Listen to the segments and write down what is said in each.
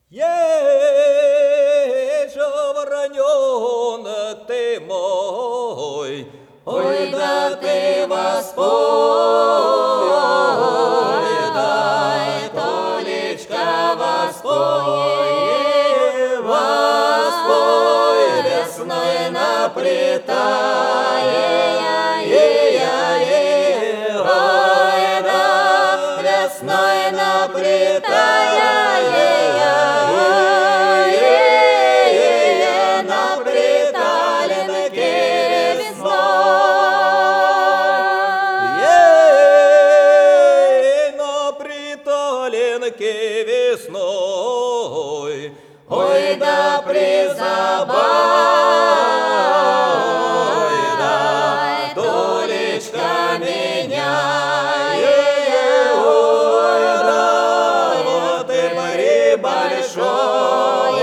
Ежа вороненок ты мой, ой, да ты воспой, дай, Толечка, воспой, воспой, весной наплетая, ой, да, весной наплетая, весной, ой, да призабавь, дай, Толечка, меня, ой, да, вот и прибольшой,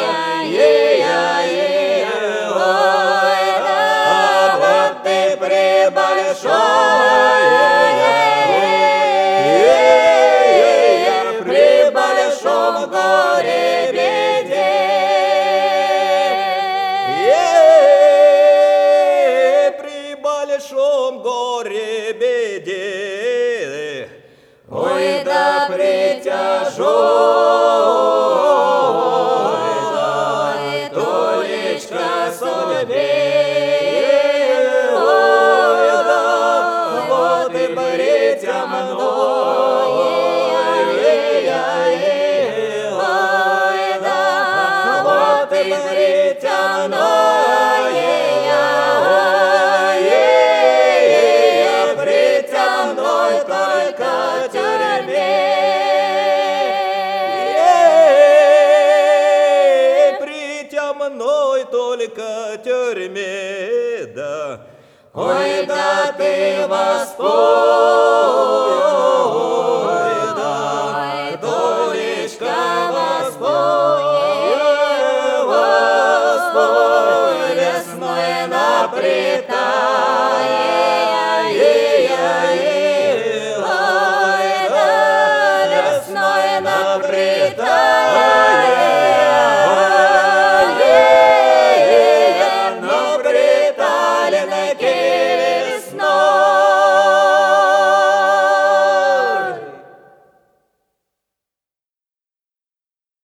ой, да, вот ты прибольшой. Горе беде, ой, да притяжой, дай, Толечка, судьбе, ой, да, вот и притемной, ой, да, вот и притемной. Мной только тюрьме, да. Ой, да ты воспой.